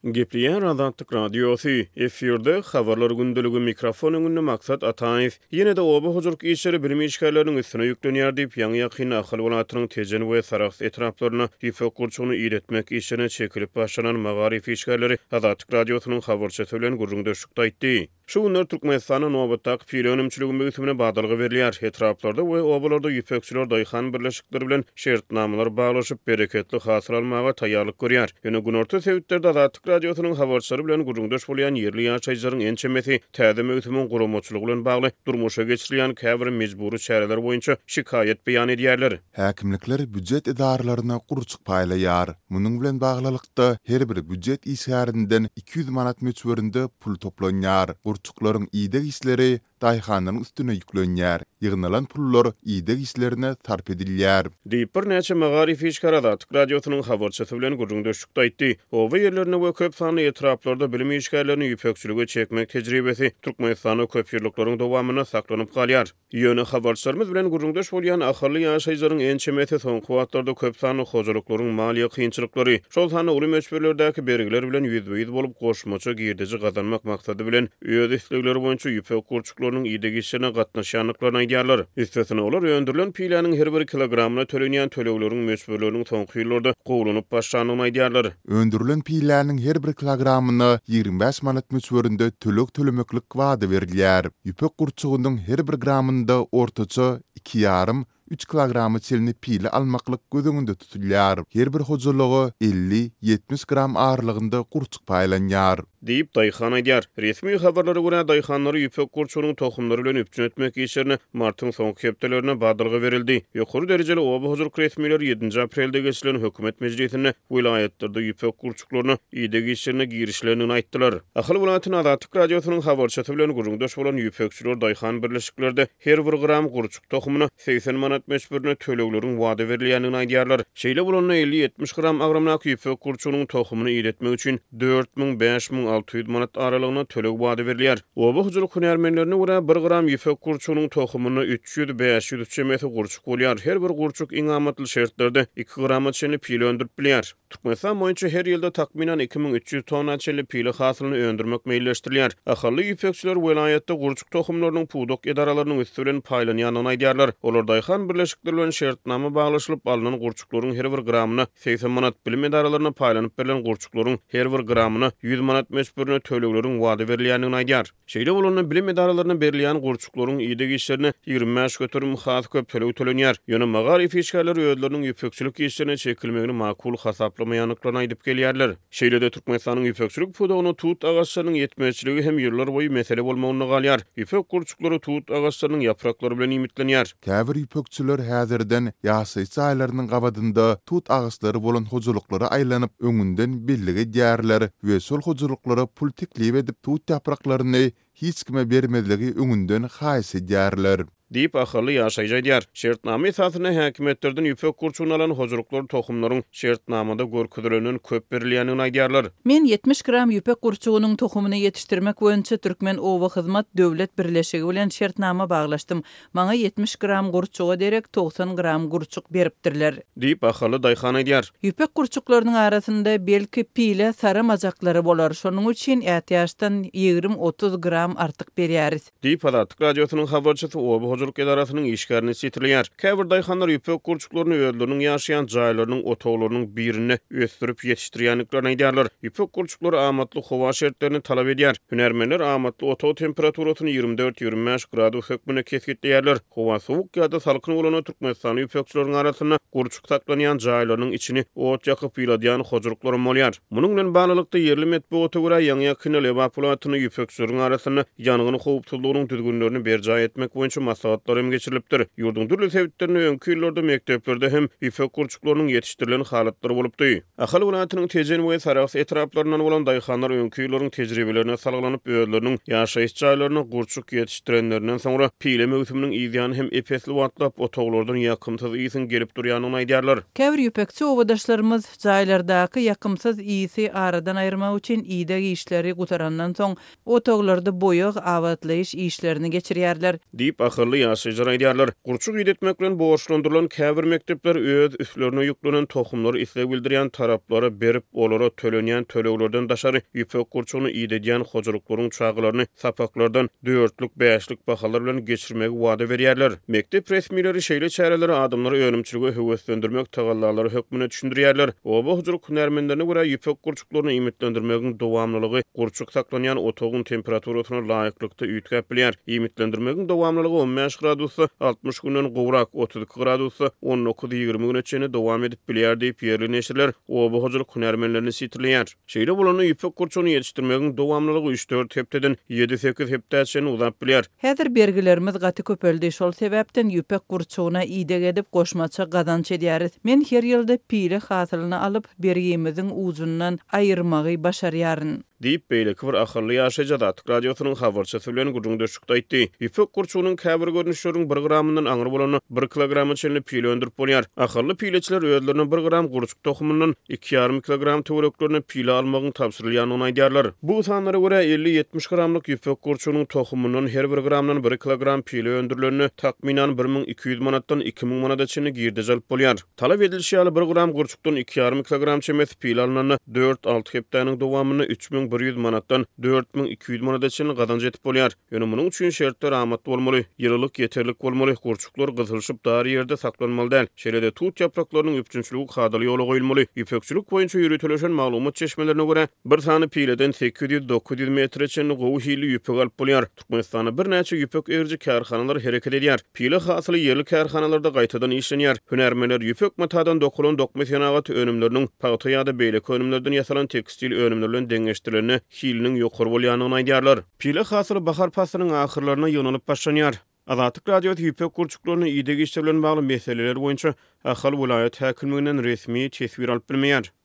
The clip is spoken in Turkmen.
Gepliyen Azatlyk Radiosu efirde habarlar gündülügi mikrofon öňünde maksat Ataýew ýene de oba hujurk işleri bilimi işgärleriniň üstüne ýüklenýär diýip ýaňy ýakyn ahal welatynyň tejeni we sarax etraplaryna ýüpek gurçugyny iýretmek işine çekilip başlanan magarif işgärleri Azatlyk Radiosynyň habarçysy bilen gurrundaşykda aýtdy. Şu günler Türkmenistanyň Nobatdak pilönümçiligi möhümine badalgy berilýär. Etraplarda we obalarda ýüpekçiler daýhan birleşikleri bilen şertnamalar baglaşyp bereketli hasıl almaga taýýarlyk görýär. Ýöne günorta sebäplerde Azatlyk Radiosynyň habarçylary bilen gurrundaş bolýan ýerli ýaşaýjylaryň ençemesi täze möhümiň gurulmaçylygy bilen bagly durmuşa geçirilýän käbir mejburi çäreler boýunça şikayet beýan edýärler. Häkimlikler büdjet idaralaryna gurçuk paýlaýar. Munyň bilen baglylykda her bir büdjet işgärinden 200 manat möçberinde pul toplanýar. Gurçuklaryň iýdek işleri daýhanyň üstüne ýüklenýär. Ýygnalan pullar iýdek işlerine sarp edilýär. Diýip bir näçe magarif işgär Azatlyk Radiosynyň habarçysy bilen gurrundaşykda aýtdy. Oba ýerlerine we köp sanly etraplarda bilim işgärlerini ýüpekçilige çekmek tejribesi Türkmenistanyň köp ýyllyklaryň dowamyna saklanyp galýar. Ýöne habarçylarymyz bilen gurrundaş bolýan ahyrly ýaşaýjylaryň ençemesi soňky wagtlarda köp sanly hojalyklaryň maliýe kynçylyklary, şol sanly uly möçberlerdäki bergiler bilen ýüzbe-ýüz bolup goşmaça girdici gazanmak maksady bilen öz islegleri boýunça ýüpek gurçuklarynyň iýdek işine gatnaşýanlyklaryny aýdýarlar. Istisna olar öndürilen pilanyň her bir kilogramyna tölenýän tölegleriň möçberleriniň soňky ýyllarda gowlunyp başlanyny aýdýarlar. Öndürilen pilanyň her bir kilogramyna 25 manat möçberinde tölek tölemeklik wada berilýär. Ýüpek gurçugynyň her bir gramynda ortaça 2,5-3 kilogramy çelini pili almaklyk gözüňünde tutulýar. Her bir hojalygy 50-70 gram ağırlygynda gurçuk paýlanýar. Diýip daýhan aýdýar. Resmi habarlara görä daýhanlary ýüpek gurçugynyň tohumlary bilen üpjün etmek işlerine martyň soňky hepdelerine badalgy berildi. Ýokary derejeli oba huzur kretmiler 7 aprelde geçilen hökümet mejlisinde vilayatlerde ýüpek gurçuklaryny iýdek işlerine girişlerini aýtdylar. Ahal welatynyň Azatlyk Radiosynyň habarçysy bilen gurrundaş bolan ýüpekçiler daýhan birleşiklerinde her bir gram gurçuk tohumuna 80 manat möçberine tölegleriň wada berilýänini aýdýarlar. Şeýle bolanyna 50-70 gram agramnak ýüpek gurçugynyň tohumyny iýretmek üçin 4000-5600 manat aralygyna töleg wada berilýär. Oba hujurlyk hünärmenlerine görä 1 gram ýüpek gurçugynyň tohumyny 300-500 çemeti gurçuk bolýar. Her bir gurçuk iň amatly şertlerde 2 grama çenli pil öndürip bilýär. Türkmenistan boýunça her ýylda takminan 2300 tonna çenli pili hasylyny öndürmek meýilleşdirilýär. Ahyrly ýüpekçiler welayatda gurçuk tohumlarynyň pudak edaralarynyň üstü bilen paýlanýanyny aýdýarlar. Olar daýhan birleşikleri bilen şertnama baglaşylyp alynan gurçuklaryň her bir gramyna 80 manat bilim edaralaryna paýlanyp berilen gurçuklaryň her bir gramyna 100 manat möçberine tölegleriň wada berilýänini aýdýar. Şeýle bolany bilim edaralaryna berilýän gurçuklaryň iýdek işlerine 25 götürüm has köp töleg tölenýär. Ýöne magarif işgärleri özleriniň ýüpekçilik işlerine çekilmegini makul hasaplamaýanyklaryny aýdyp gelýärler. Şeýle de Türkmenistanyň ýüpekçilik pudagyny tut agaçlarynyň ýetmezçiligi hem ýyllar boyu mesele bolmagyny galýar. Ýüpek gurçuklary tut agaçlarynyň yapraklary bilen imitlenýär. Käbir ýüpekçiler häzirden ýaşaýjy aýlarynyň gabadynda tut agaçlary bolan hojalyklary aýlanyp öňünden belligi dýärler we şol hojalyklary pul teklip edip tut yapraklaryny hiç kime bermediligi öňünden haýsy dýärler. Diýip ahyrly ýaşaýjy aýdýar. Şertnama esasyna häkimetlerden ýüpek gurçugyny alan hojurluklar tohumlaryň şertnamada görkezilenden köp berilýänini aýdýarlar. Men 70 gram ýüpek gurçugynyň tohumyny ýetişdirmek boýunça Türkmen Owa Hyzmat Döwlet Birleşigi bilen şertnama baglaşdym. Maňa 70 gram gurçuga derek 90 gram gurçuk beripdirler. Diýip ahyrly daýhan aýdýar. Ýüpek gurçuklarynyň arasynda belki pile sara majaklary bolar. Şonuň üçin ätýaşdan 20-30 gram artyk berýäris. Diýip Azatlyk Radiosynyň habarçysy Oba hujurlyk edarasının işgärini sitirleýär. Käbir daýhanlar ýüpek gurçuklaryny özleriniň ýaşaýan jaýlarynyň otoglarynyň birine ösdürip ýetişdirýänliklaryny aýdýarlar. Ýüpek gurçuklary amatly howa şertlerini talap edýär. Hünärmenler amatly otog temperaturasyny 24-25 gradu hökmüne kesgitleýärler. Howa sowuk ýa-da salkyn bolany Türkmenistan ýüpekçileriniň arasyna gurçuk saklanýan jaýlarynyň içini ot ýakyp ýyladýan hojurlyklary bolýar. Munyň bilen baglanykda ýerli medeniýete görä ýaňy kynal evaporasyny ýüpekçileriň arasynda ýanygyny howpsuzlygynyň düzgünlerini berja etmek boýunça maslahatlar hem geçirilipdir. Ýurdun türlü sebäplerine öňkü ýyllarda mekteplerde hem ýüpek gurçuklarynyň ýetişdirilen halatlary bolupdy. Ahal welatynyň tejeni we sarax etraplarynyň bolan daýhanlar öňkü ýyllaryň tejribelerine salgylanyp özleriniň ýaşaýyş jaýlaryna gurçuk ýetişdirenlerinden soňra pile möhüminiň ýygyny hem epesli watlap otoglardan ýakymsyz iýsin gelip durýanyny aýdýarlar. Käbir ýüpekçi owadaşlarymyz jaýlardaky ýakymsyz iýsi aradan aýyrmak üçin iýdek işleri gutarandan soň otoglarda boýag awatlaýyş işlerini geçirýärler. Diýip ahyrly ýaşaýjar aýdýarlar. Gurçuk ýetmek bilen borçlandyrylan käbir mektepler öz üstlerine ýüklenen tohumlary isleg bildirýän taraplara berip olara tölenýän töleglerden daşary ýüpek gurçugyny ýedýän hojalyklaryň çağlaryny sapaklardan 4-lük 5-lik bahalar bilen geçirmegi wada berýärler. Mektep resmileri şeýle çäreleri adamlary önümçiligi höweslendirmek tagallary hökmüne düşündirýärler. Oba hujuruk hünärmenlerine görä ýüpek gurçuklaryny imitlendirmegiň dowamlylygy gurçuk saklanýan otogyň temperaturasyna laýyklykda üýtgäp bilýär. Imitlendirmegiň dowamlylygy 15 gradusy 60 günden gowrak 32 gradusy 19-20 güneçe dowam edip bilýär diýip ýerli neşirler oba hujuruk hünärmenlerini sitirleýär. Şeýle bolany ýüpek gurçugyny ýetişdirmegiň dowamlylygy 3-4 hepdeden 7-8 hepdäçe uzap bilýär. Häzir bergilerimiz gaty köpeldi, şol sebäpden ýüpek gurçugyna ýydak edip goşmaça gadanç edýäris. Men her ýylda pile hasylyny alyp bergimiziň uzundan aýyrmagy başarýaryn. Diýip beýleki bir ahyrly ýaşaýjak Atyk radiosynyň habarçysy bilen gurrun döşükde aýtdy. Ýüpek gurçugynyň käbir görnüşleriň 1 gramyndan aňyr bolany 1 kilogramy çenli pile öndürip bolýar. Ahyrly pileçiler özlerine 1 gram gurçuk tohumyndan 2,5 kilogram töwereklerini pile almagyny tapşyrylýanyny aýdýarlar. Bu sanlara görä 50-70 gramlyk ýüpek gurçugynyň tohumyndan her 1 gramdan 1 kilogram pile öndürilerini takminan 1200 manatdan 2000 manata çenli girdi jalp bolýar. Talap edilýär 1 gram gurçukdan 2,5 kilogram çemes pile alnany 4-6 hepdäniň dowamyny 3100 manatdan 4200 manata çenli gadanç etip bolýar. Ýöne munyň üçin şertler amatly bolmaly, ýyllyk ýeterlik bolmaly, gurçuklar gyzylşyp dar ýerde saklanmaly däl. Şeýle tut ýapraklarynyň üpçünçiligi hadaly ýola goýulmaly. Ýüpekçilik boýunça ýürütilen maglumat çeşmelerine görä bir sany pileden 800-900 metre çenli gowy hili ýüpek alyp bolýar. Türkmenistana bir näçe ýüpek erji kärhanalar hereket edýär. Pile hasyly ýerli kärhanalarda gaýtadan işlenýär. Hünärmenler ýüpek matadan dokulan dokma senagat önümleriniň paýta ýa-da beýleki önümlerden ýasalan tekstil önümlerden deňeşdirilenini hiliniň ýokary bolýanyny aýdýarlar. Pile hasyly bahar pasynyň ahyrlaryna ýönelik başlanýar. Azatyk radioda ýüpek gurçuklaryny ýydyk işle bilen bagly meseleler boýunça ahal vilayet häkimliginden resmi tesbir alyp bilmeýär.